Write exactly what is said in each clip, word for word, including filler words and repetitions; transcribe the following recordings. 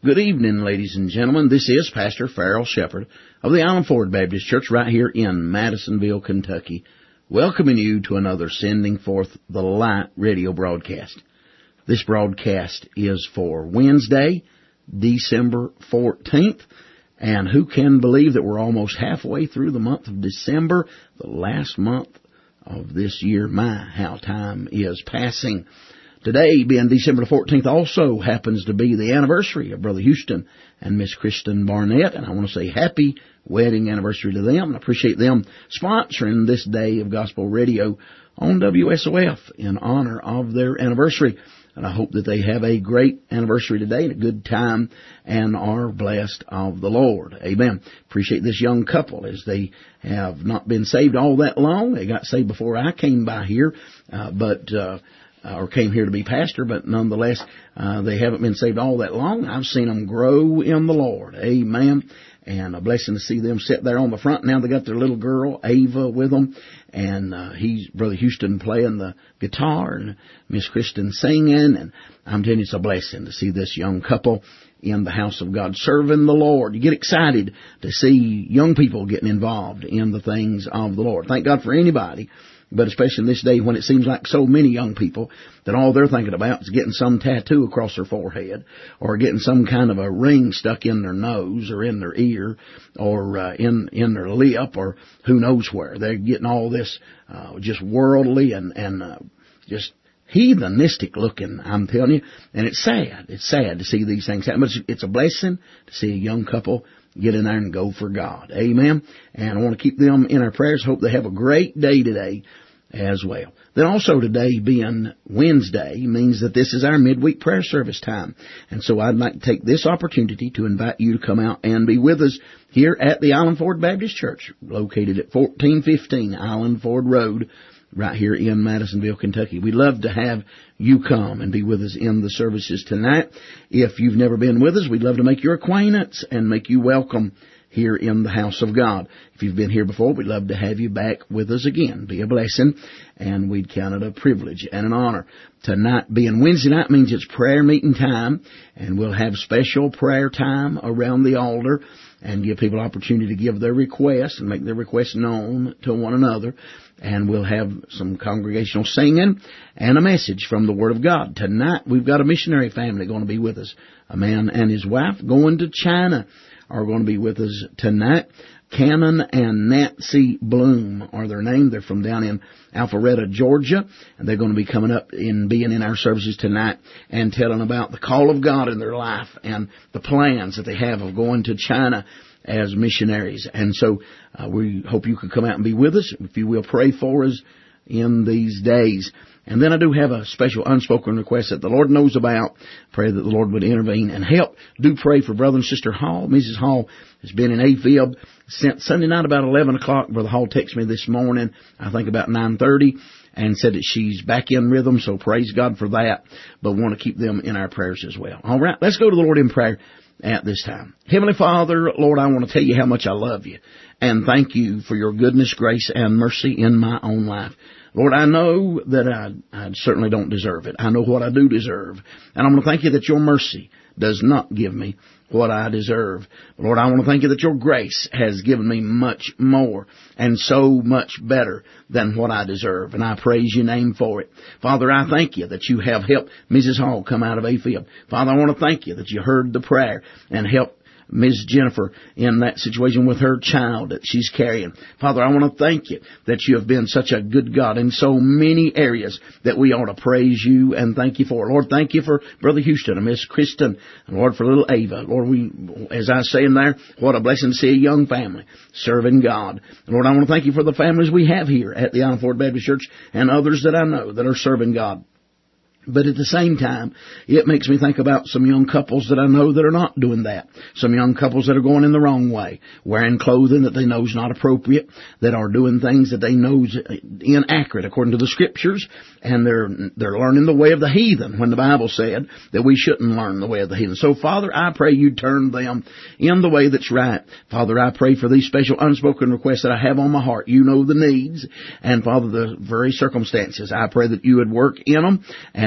Good evening, ladies and gentlemen. This is Pastor Farrell Shepherd of the Island Ford Baptist Church right here in Madisonville, Kentucky, welcoming you to another Sending Forth the Light radio broadcast. This broadcast is for Wednesday, December fourteenth, and who can believe that we're almost halfway through the month of December, the last month of this year. My, how time is passing. Today, being December the fourteenth, also happens to be the anniversary of Brother Houston and Miss Kristen Barnett, and I want to say happy wedding anniversary to them, and I appreciate them sponsoring this day of gospel radio on W S O F in honor of their anniversary. And I hope that they have a great anniversary today and a good time and are blessed of the Lord. Amen. Appreciate this young couple as they have not been saved all that long. They got saved before I came by here, uh, but... Uh, Uh, or came here to be pastor, but nonetheless, uh, they haven't been saved all that long. I've seen them grow in the Lord. Amen. And a blessing to see them sit there on the front. Now they got their little girl, Ava, with them. And uh, he's Brother Houston playing the guitar and Miss Kristen singing. And I'm telling you, it's a blessing to see this young couple in the house of God serving the Lord. You get excited to see young people getting involved in the things of the Lord. Thank God for anybody, but especially in this day when it seems like so many young people that all they're thinking about is getting some tattoo across their forehead or getting some kind of a ring stuck in their nose or in their ear or uh, in in their lip or who knows where. They're getting all this uh, just worldly and, and uh, just heathenistic looking, I'm telling you. And it's sad. It's sad to see these things happen. But it's, it's a blessing to see a young couple get in there and go for God. Amen. And I want to keep them in our prayers. Hope they have a great day today as well. Then also today being Wednesday means that this is our midweek prayer service time. And so I'd like to take this opportunity to invite you to come out and be with us here at the Island Ford Baptist Church, located at fourteen fifteen Island Ford Road, right here in Madisonville, Kentucky. We'd love to have you come and be with us in the services tonight. If you've never been with us, we'd love to make your acquaintance and make you welcome here in the house of God. If you've been here before, we'd love to have you back with us again. Be a blessing, and we'd count it a privilege and an honor. Tonight being Wednesday night means it's prayer meeting time, and we'll have special prayer time around the altar and give people opportunity to give their requests and make their requests known to one another. And we'll have some congregational singing and a message from the Word of God. Tonight we've got a missionary family going to be with us. A man and his wife going to China are going to be with us tonight. Cannon and Nancy Bloom are their name. They're from down in Alpharetta, Georgia, and they're going to be coming up and being in our services tonight and telling about the call of God in their life and the plans that they have of going to China as missionaries. And so uh, we hope you could come out and be with us. If you will, pray for us in these days. And then I do have a special unspoken request that the Lord knows about. Pray that the Lord would intervene and help. Do pray for Brother and Sister Hall. Missus Hall has been in AFib since Sunday night about eleven o'clock. Brother Hall texted me this morning, I think about nine thirty, and said that she's back in rhythm, so praise God for that. But we want to keep them in our prayers as well. All right, let's go to the Lord in prayer at this time. Heavenly Father, Lord, I want to tell you how much I love you and thank you for your goodness, grace, and mercy in my own life. Lord, I know that I, I certainly don't deserve it. I know what I do deserve. And I want to thank you that your mercy does not give me what I deserve. Lord, I want to thank you that your grace has given me much more and so much better than what I deserve. And I praise your name for it. Father, I thank you that you have helped Missus Hall come out of AFib. Father, I want to thank you that you heard the prayer and helped Miz Jennifer in that situation with her child that she's carrying. Father, I want to thank you that you have been such a good God in so many areas that we ought to praise you and thank you for. Lord, thank you for Brother Houston and Miss Kristen, and Lord, for little Ava. Lord, we, as I say in there, what a blessing to see a young family serving God. And Lord, I want to thank you for the families we have here at the Island Ford Baptist Church and others that I know that are serving God. But at the same time, it makes me think about some young couples that I know that are not doing that. Some young couples that are going in the wrong way, wearing clothing that they know is not appropriate, that are doing things that they know is inaccurate according to the Scriptures, and they're they're learning the way of the heathen when the Bible said that we shouldn't learn the way of the heathen. So, Father, I pray you turn them in the way that's right. Father, I pray for these special unspoken requests that I have on my heart. You know the needs, and, Father, the very circumstances. I pray that you would work in them and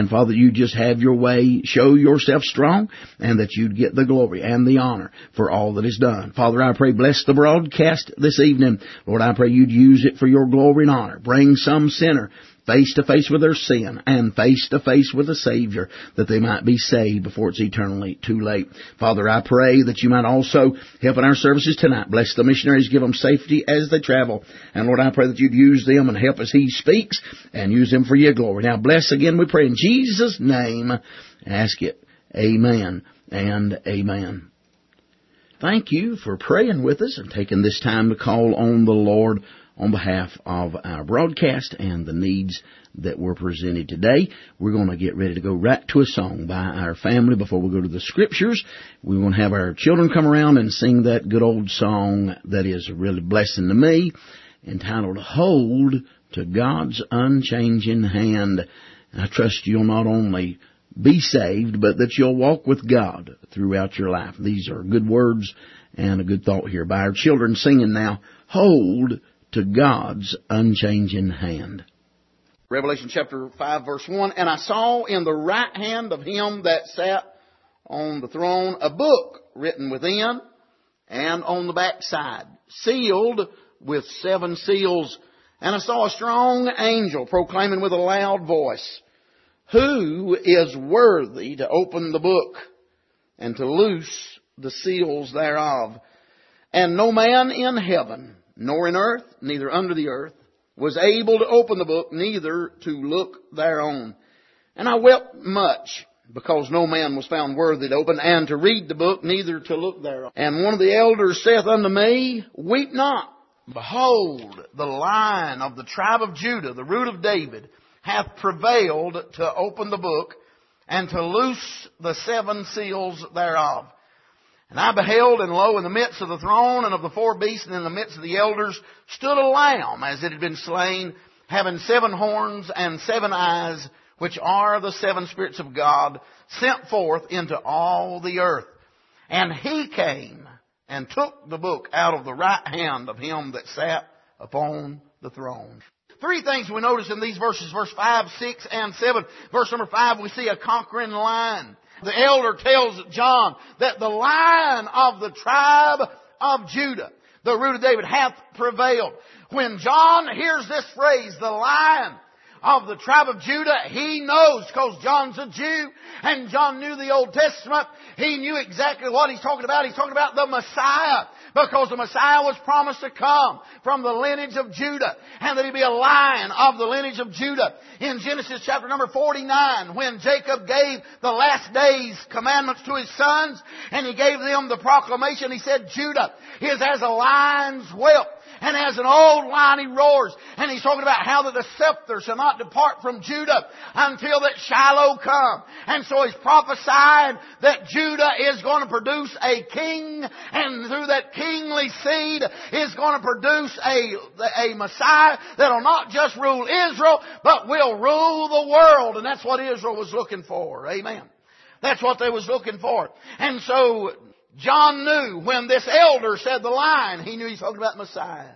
And Father, you just have your way, show yourself strong, and that you'd get the glory and the honor for all that is done. Father, I pray, bless the broadcast this evening. Lord, I pray you'd use it for your glory and honor. Bring some sinner face to face with their sin and face to face with the Savior, that they might be saved before it's eternally too late. Father, I pray that you might also help in our services tonight. Bless the missionaries, give them safety as they travel. And Lord, I pray that you'd use them and help as He speaks and use them for your glory. Now bless again, we pray in Jesus' name. Ask it. Amen and amen. Thank you for praying with us and taking this time to call on the Lord on behalf of our broadcast and the needs that were presented today. We're going to get ready to go right to a song by our family before we go to the Scriptures. We're going to have our children come around and sing that good old song that is a really blessing to me, entitled Hold to God's Unchanging Hand. I trust you'll not only be saved, but that you'll walk with God throughout your life. These are good words and a good thought here by our children singing now, Hold to God's Unchanging Hand. Revelation chapter five verse one, And I saw in the right hand of him that sat on the throne a book written within and on the backside, sealed with seven seals. And I saw a strong angel proclaiming with a loud voice, Who is worthy to open the book and to loose the seals thereof? And no man in heaven, nor in earth, neither under the earth, was able to open the book, neither to look thereon. And I wept much, because no man was found worthy to open, and to read the book, neither to look thereon. And one of the elders saith unto me, Weep not. Behold, the Lion of the tribe of Judah, the root of David, hath prevailed to open the book, and to loose the seven seals thereof. And I beheld, and lo, in the midst of the throne and of the four beasts, and in the midst of the elders, stood a lamb, as it had been slain, having seven horns and seven eyes, which are the seven spirits of God, sent forth into all the earth. And He came and took the book out of the right hand of him that sat upon the throne. Three things we notice in these verses, verse five, six, and seven. Verse number five, we see a conquering lion. The elder tells John that the Lion of the tribe of Judah, the root of David, hath prevailed. When John hears this phrase, the Lion of the tribe of Judah, he knows, because John's a Jew, and John knew the Old Testament. He knew exactly what he's talking about. He's talking about the Messiah, because the Messiah was promised to come from the lineage of Judah, and that he'd be a lion of the lineage of Judah. In Genesis chapter number forty-nine, when Jacob gave the last days commandments to his sons, and he gave them the proclamation, he said, Judah is as a lion's whelp, and as an old lion he roars. And he's talking about how that the scepter shall not depart from Judah until that Shiloh come. And so he's prophesying that Judah is going to produce a king, and through that kingly seed is going to produce a, a Messiah that'll not just rule Israel, but will rule the world. And that's what Israel was looking for. Amen. That's what they was looking for. And so John knew when this elder said the lion, he knew he's talking about Messiah.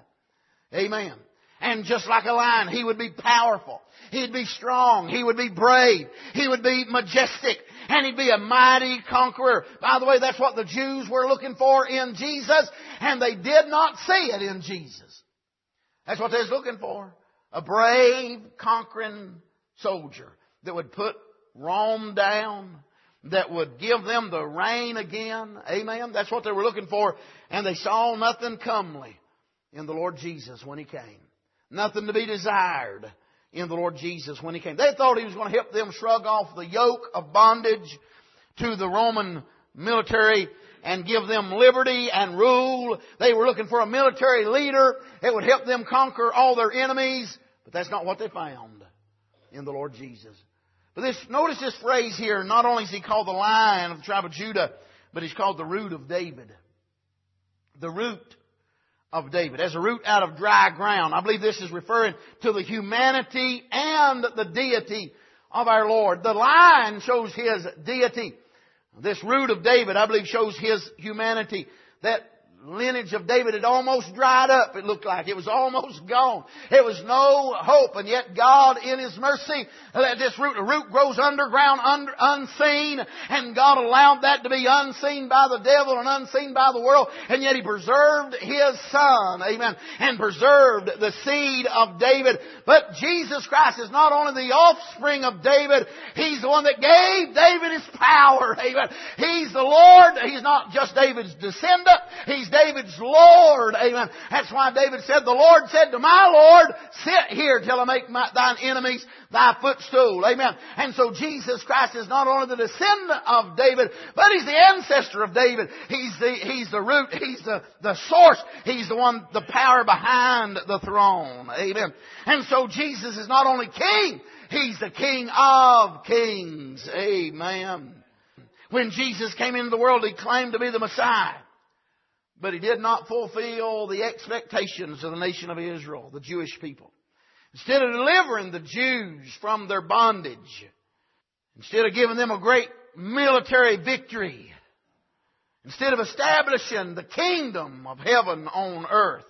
Amen. And just like a lion, he would be powerful. He'd be strong. He would be brave. He would be majestic. And he'd be a mighty conqueror. By the way, that's what the Jews were looking for in Jesus. And they did not see it in Jesus. That's what they was looking for. A brave, conquering soldier that would put Rome down, that would give them the reign again. Amen. That's what they were looking for. And they saw nothing comely in the Lord Jesus when He came. Nothing to be desired in the Lord Jesus when He came. They thought He was going to help them shrug off the yoke of bondage to the Roman military and give them liberty and rule. They were looking for a military leader that would help them conquer all their enemies. But that's not what they found in the Lord Jesus. But this, notice this phrase here. Not only is He called the Lion of the tribe of Judah, but He's called the root of David. The root of David. As a root out of dry ground. I believe this is referring to the humanity and the deity of our Lord. The lion shows His deity. This root of David, I believe, shows His humanity. That lineage of David had almost dried up, it looked like. It was almost gone. It was no hope. And yet God, in His mercy, let this root, a root grows underground, under, unseen. And God allowed that to be unseen by the devil and unseen by the world. And yet He preserved His Son. Amen. And preserved the seed of David. But Jesus Christ is not only the offspring of David, He's the one that gave David his power. Amen. He's the Lord. He's not just David's descendant. He's David's Lord. Amen. That's why David said, the Lord said to my Lord, sit here till I make my, thine enemies thy footstool. Amen. And so Jesus Christ is not only the descendant of David, but He's the ancestor of David. He's the, He's the root. He's the, the source. He's the one, the power behind the throne. Amen. And so Jesus is not only King, He's the King of kings. Amen. When Jesus came into the world, He claimed to be the Messiah. But He did not fulfill the expectations of the nation of Israel, the Jewish people. Instead of delivering the Jews from their bondage, instead of giving them a great military victory, instead of establishing the kingdom of heaven on earth,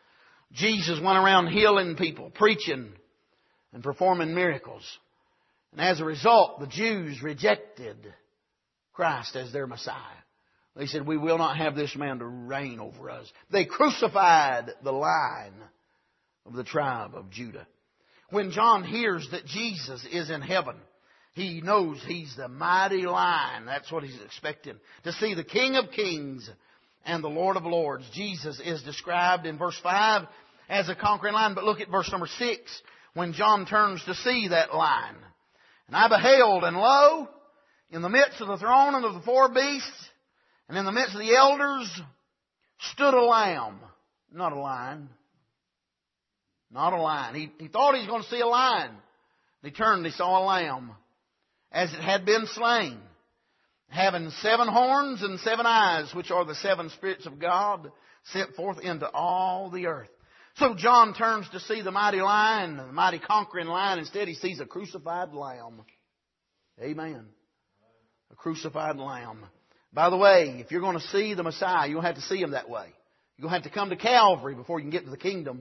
Jesus went around healing people, preaching, and performing miracles. And as a result, the Jews rejected Christ as their Messiah. They said, we will not have this man to reign over us. They crucified the Lion of the tribe of Judah. When John hears that Jesus is in heaven, he knows He's the mighty Lion. That's what he's expecting. To see the King of Kings and the Lord of Lords. Jesus is described in verse five as a conquering lion. But look at verse number six. When John turns to see that lion. And I beheld, and lo, in the midst of the throne and of the four beasts, and in the midst of the elders, stood a lamb. Not a lion. Not a lion. He, he thought he was going to see a lion. He turned and he saw a lamb, as it had been slain, having seven horns and seven eyes, which are the seven spirits of God, sent forth into all the earth. So John turns to see the mighty lion, the mighty conquering lion. Instead, he sees a crucified lamb. Amen. A crucified lamb. By the way, if you're going to see the Messiah, you don't have to see Him that way. You're going to have to come to Calvary before you can get to the kingdom.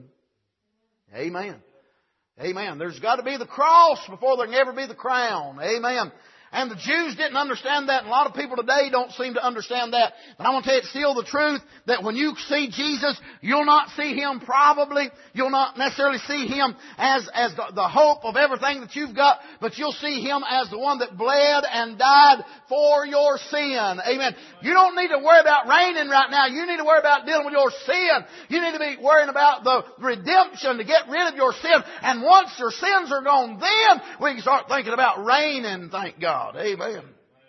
Amen. Amen. There's got to be the cross before there can ever be the crown. Amen. And the Jews didn't understand that. And a lot of people today don't seem to understand that. But I want to tell you, it's still the truth that when you see Jesus, you'll not see Him probably. You'll not necessarily see Him as, as the, the hope of everything that you've got. But you'll see Him as the one that bled and died for your sin. Amen. You don't need to worry about reigning right now. You need to worry about dealing with your sin. You need to be worrying about the redemption to get rid of your sin. And once your sins are gone, then we can start thinking about reigning, thank God. Amen.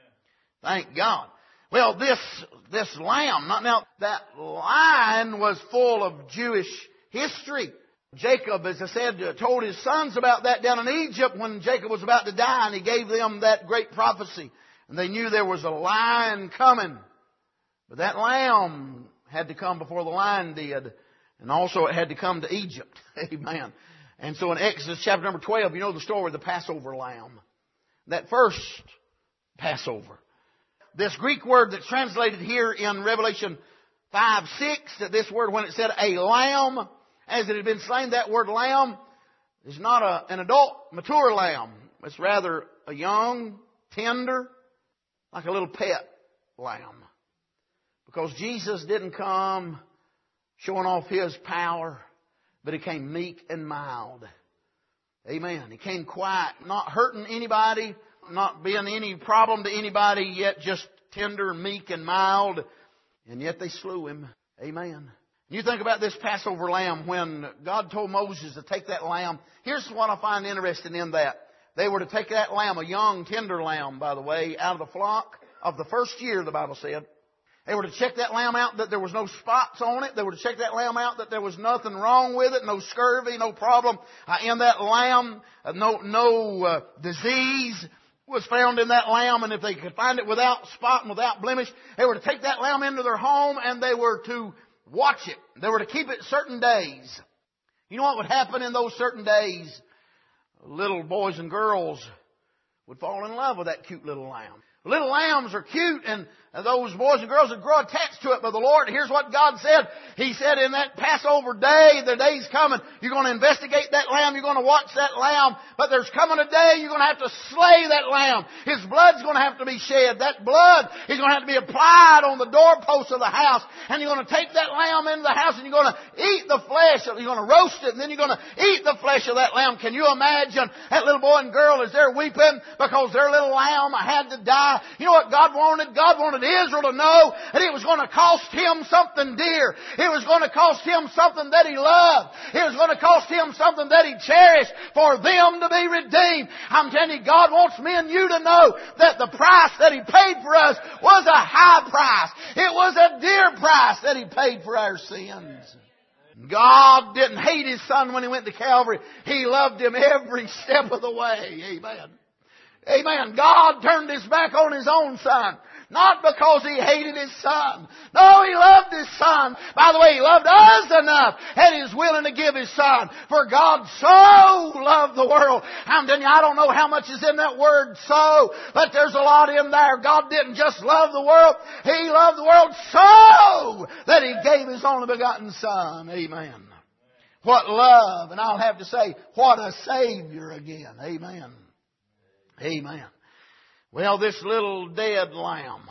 Thank God. Well, this, this lamb, now that lion was full of Jewish history. Jacob, as I said, told his sons about that down in Egypt when Jacob was about to die, and he gave them that great prophecy. And they knew there was a lion coming. But that lamb had to come before the lion did. And also it had to come to Egypt. Amen. And so in Exodus chapter number twelve, you know the story of the Passover lamb. That first Passover. This Greek word that's translated here in Revelation five six, that this word, when it said a lamb, as it had been slain, that word lamb is not a, an adult, mature lamb. It's rather a young, tender, like a little pet lamb. Because Jesus didn't come showing off His power, but He came meek and mild. Amen. He came quiet, not hurting anybody, not being any problem to anybody, yet just tender and meek and mild. And yet they slew Him. Amen. You think about this Passover lamb, when God told Moses to take that lamb. Here's what I find interesting in that. They were to take that lamb, a young, tender lamb, by the way, out of the flock of the first year, the Bible said. They were to check that lamb out that there was no spots on it. They were to check that lamb out that there was nothing wrong with it, no scurvy, no problem uh, in that lamb, uh, no no uh, disease was found in that lamb. And if they could find it without spot and without blemish, they were to take that lamb into their home and they were to watch it. They were to keep it certain days. You know what would happen in those certain days? Little boys and girls would fall in love with that cute little lamb. Little lambs are cute, and those boys and girls would grow attached to it. But the Lord, here's what God said. He said in that Passover day, the day's coming, you're going to investigate that lamb, you're going to watch that lamb, but there's coming a day you're going to have to slay that lamb. His blood's going to have to be shed. That blood is going to have to be applied on the doorpost of the house, and you're going to take that lamb into the house, and you're going to eat the flesh, you're going to roast it, and then you're going to eat the flesh of that lamb. Can you imagine that little boy and girl as they're weeping because their little lamb had to die? You know what God wanted? God wanted Israel to know that it was going to cost him something dear. It was going to cost him something that he loved. It was going to cost him something that he cherished for them to be redeemed. I'm telling you, God wants me and you to know that the price that he paid for us was a high price. It was a dear price that he paid for our sins. God didn't hate his son when he went to Calvary. He loved him every step of the way. Amen. Amen. God turned his back on his own son. Not because he hated his son. No, he loved his son. By the way, he loved us enough and he was willing to give his son. For God so loved the world. I'm telling you, I don't know how much is in that word so, but there's a lot in there. God didn't just love the world. He loved the world so that he gave his only begotten son. Amen. What love. And I'll have to say, what a Savior again. Amen. Amen. Well, this little dead lamb,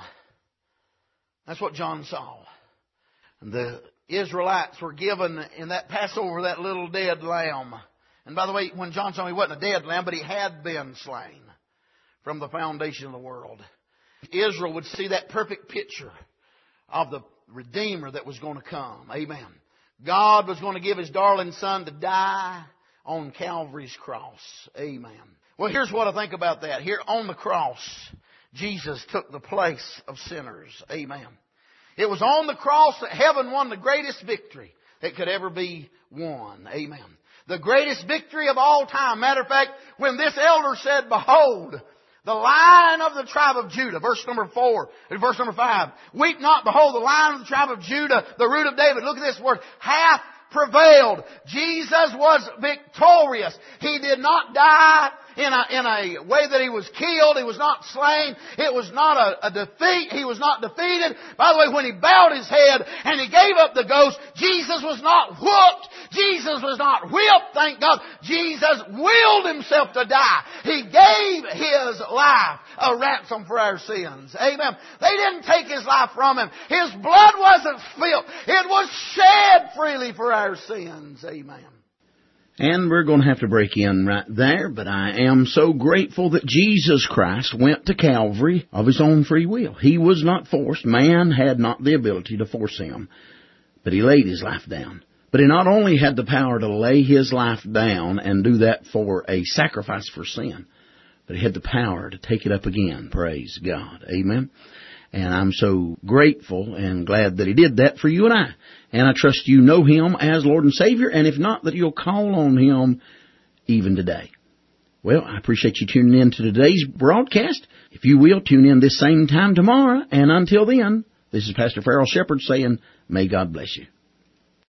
that's what John saw. And the Israelites were given in that Passover that little dead lamb. And by the way, when John saw him, he wasn't a dead lamb, but he had been slain from the foundation of the world. Israel would see that perfect picture of the Redeemer that was going to come. Amen. God was going to give his darling son to die on Calvary's cross. Amen. Well, here's what I think about that. Here on the cross, Jesus took the place of sinners. Amen. It was on the cross that heaven won the greatest victory that could ever be won. Amen. The greatest victory of all time. Matter of fact, when this elder said, behold, the Lion of the tribe of Judah, verse number four, verse number five, weep not, behold, the Lion of the tribe of Judah, the root of David, look at this word, hath prevailed. Jesus was victorious. He did not die in a, in a way that he was killed. He was not slain. It was not a, a defeat. He was not defeated. By the way, when he bowed his head and he gave up the ghost, Jesus was not whooped. Jesus was not whipped. Thank God. Jesus willed himself to die. He gave his life a ransom for our sins. Amen. They didn't take his life from him. His blood wasn't spilled. It was shed freely for our sins. Amen. And we're going to have to break in right there, but I am so grateful that Jesus Christ went to Calvary of his own free will. He was not forced. Man had not the ability to force him, but he laid his life down. But he not only had the power to lay his life down and do that for a sacrifice for sin, but he had the power to take it up again. Praise God. Amen. And I'm so grateful and glad that he did that for you and I. And I trust you know him as Lord and Savior, and if not, that you'll call on him even today. Well, I appreciate you tuning in to today's broadcast. If you will, tune in this same time tomorrow. And until then, this is Pastor Farrell Shepherd saying, may God bless you.